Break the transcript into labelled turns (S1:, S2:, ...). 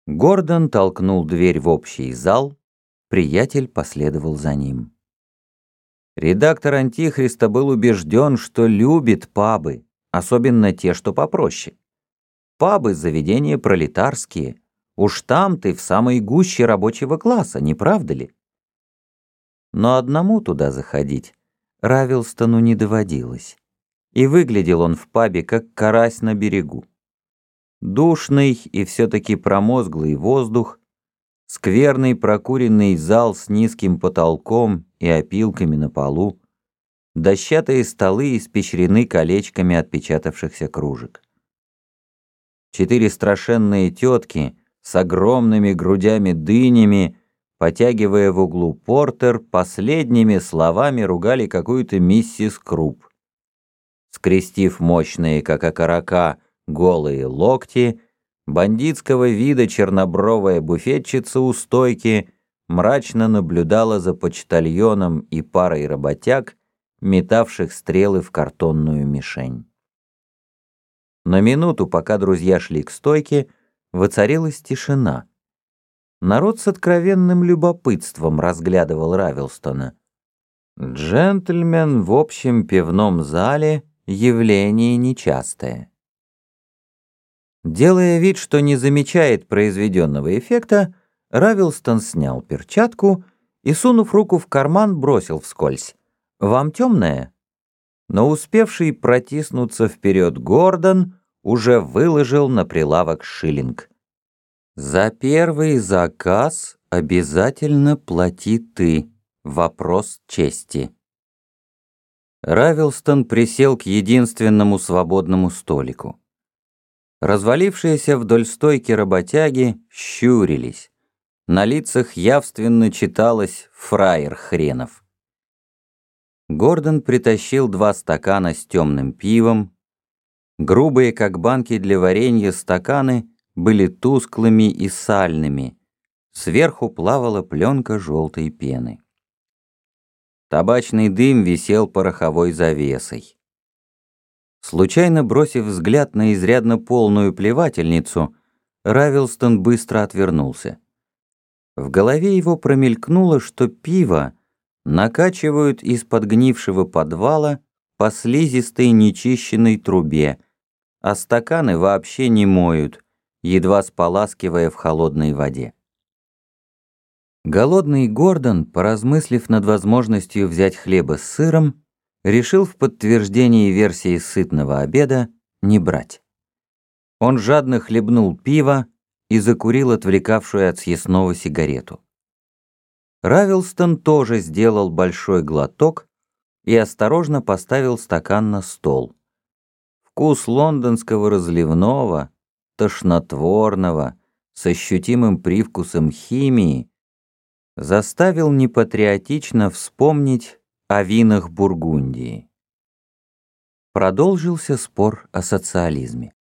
S1: Гордон толкнул дверь в общий зал, приятель последовал за ним. Редактор «Антихриста» был убежден, что любит пабы, особенно те, что попроще. Пабы — заведения пролетарские. Уж там ты в самой гуще рабочего класса, не правда ли? Но одному туда заходить Равилстону не доводилось. И выглядел он в пабе, как карась на берегу. Душный и все-таки промозглый воздух, скверный прокуренный зал с низким потолком и опилками на полу, дощатые столы испещрены колечками отпечатавшихся кружек. 4 страшенные тетки с огромными грудями-дынями, потягивая в углу портер, последними словами ругали какую-то миссис Круп. Скрестив мощные, как окорока, голые локти, бандитского вида чернобровая буфетчица у стойки мрачно наблюдала за почтальоном и парой работяг, метавших стрелы в картонную мишень. На минуту, пока друзья шли к стойке, воцарилась тишина. Народ с откровенным любопытством разглядывал Равилстона. Джентльмен в общем пивном зале — явление нечастое. Делая вид, что не замечает произведенного эффекта, Равилстон снял перчатку и, сунув руку в карман, бросил вскользь: «Вам темное?» Но успевший протиснуться вперед Гордон уже выложил на прилавок шиллинг. «За первый заказ обязательно плати ты. Вопрос чести». Равилстон присел к единственному свободному столику. Развалившиеся вдоль стойки работяги щурились. На лицах явственно читалось «фраер хренов». Гордон притащил 2 стакана с темным пивом. Грубые, как банки для варенья, стаканы были тусклыми и сальными. Сверху плавала пленка желтой пены. Табачный дым висел пороховой завесой. Случайно бросив взгляд на изрядно полную плевательницу, Равилстон быстро отвернулся. В голове его промелькнуло, что пиво накачивают из подгнившего подвала по слизистой нечищенной трубе, а стаканы вообще не моют, едва споласкивая в холодной воде. Голодный Гордон, поразмыслив над возможностью взять хлеба с сыром, решил в подтверждении версии сытного обеда не брать. Он жадно хлебнул пиво и закурил отвлекавшую от съестного сигарету. Равилстон тоже сделал большой глоток и осторожно поставил стакан на стол. Вкус лондонского разливного, тошнотворного, с ощутимым привкусом химии, заставил непатриотично вспомнить о винах Бургундии. Продолжился спор о социализме.